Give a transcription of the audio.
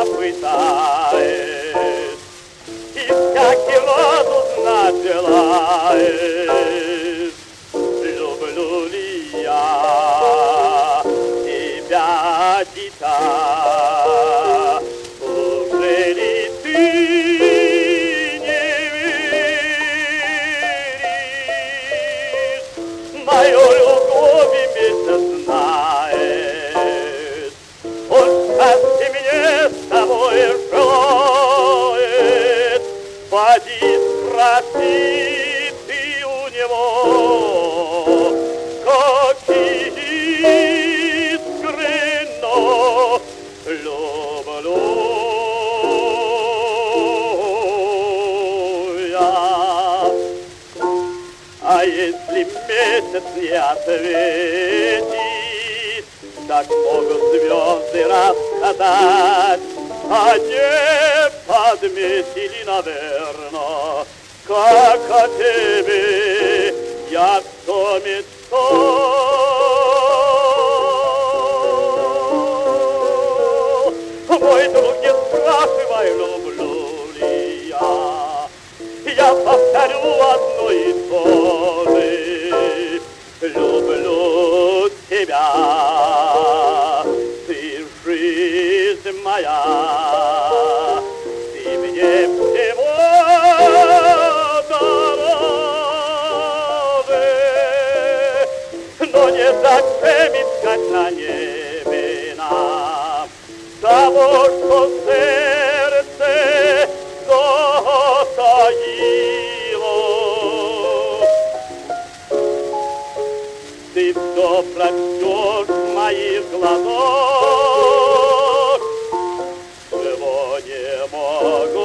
меня пытаешь, и всякий род узнать желаешь, люблю ли я тебя, дитя, уже ли ты не веришь, мою любовь и месяц знаешь, он счастье мне с тобой желает, поди спроси ты у него, как искренно люблю я. А если месяц не ответит, так могут звезды рассказать, а не подметили, наверно, как о тебе я все мечтал. Мой друг, не спрашивай, люблю ли я повторю одно и то же, люблю тебя, ты жизнь моя, ты мне всего дороже, но не зачем искать на небе нам того, что сердце затаило. Ты все прочтешь в моих глазах, чего не могу